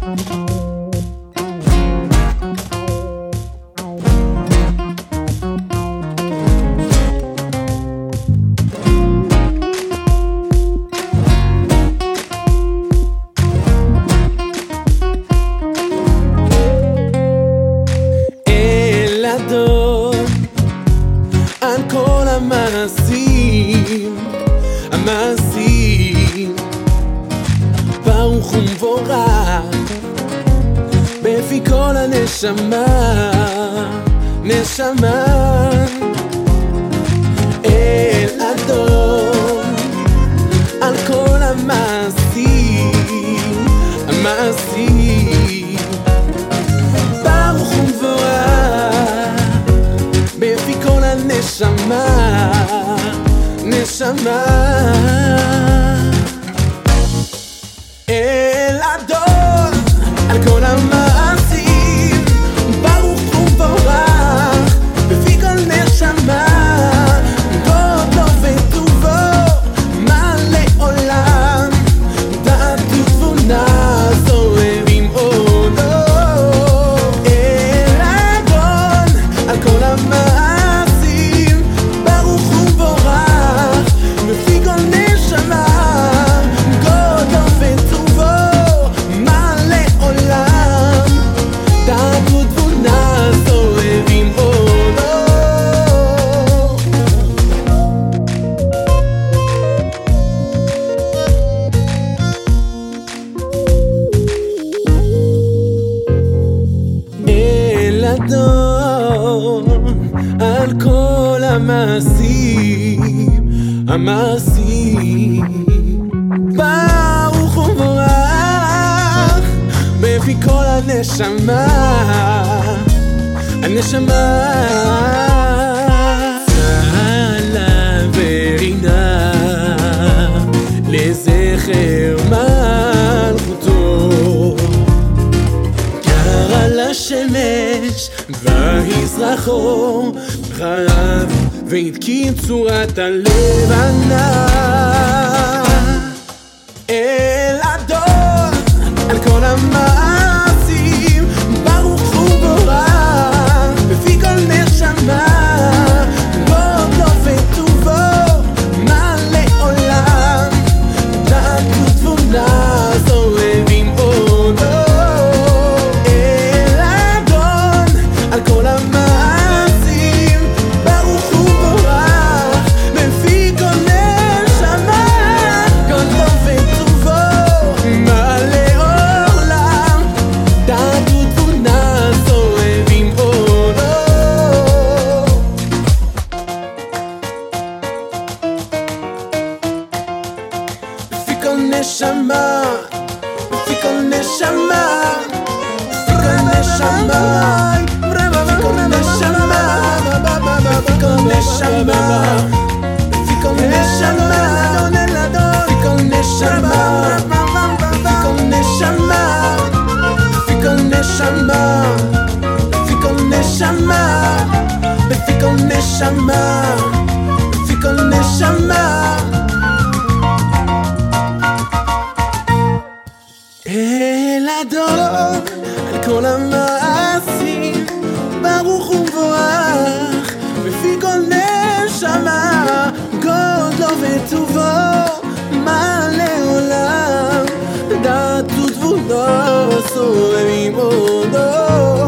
על כל המעשים, ברוך ומבורך בפי כל הנשמה, אל אדון על כל המעשים, ברוך ומבורך בפי כל הנשמה, אל אדון על כל המעשים, ברוך ומבורך בפי כל נשמה, גודלו וטובו מלא עולם, דעת ותבונה זוהרים אונו. אל אדון על כל המעשים, ברוך ומבורך בפי כל נשמה, גודלו וטובו מלא עולם, דעת ותבונה זוהרים אונו. אל אדון על כל המעשים, ברוך ומבורך בפי כל הנשמה, צהלה ורינה לזכר מלכותו, קרא לשמש ויזרחו, רב והתקין צורת הלבנה. אל אדון על כל המעשים, ברוך ומבורך בפי כל נשמה, גודלו וטובו מלא עולם, דעת ותבונה זוהרים אונו. אל אדון על כל המעשים, ברוך ומבורך בפי כל נשמה, גודלו וטובו מלא עולם, דעת ותבונה זוהרים אונו. בפי כל נשמה, בפי כל נשמה, בפי כל נשמה, בפי כל נשמה, בפי כל נשמה, בפי כל נשמה, בפי כל נשמה, בפי כל נשמה, בפי כל נשמה, בפי כל נשמה, בפי כל נשמה, בפי כל נשמה. אל אדון על כל המעשים, ברוך ומבורך בפי כל נשמה, גודלו וטובו מלא עולם, דעת ותבונה זוהרים אונו.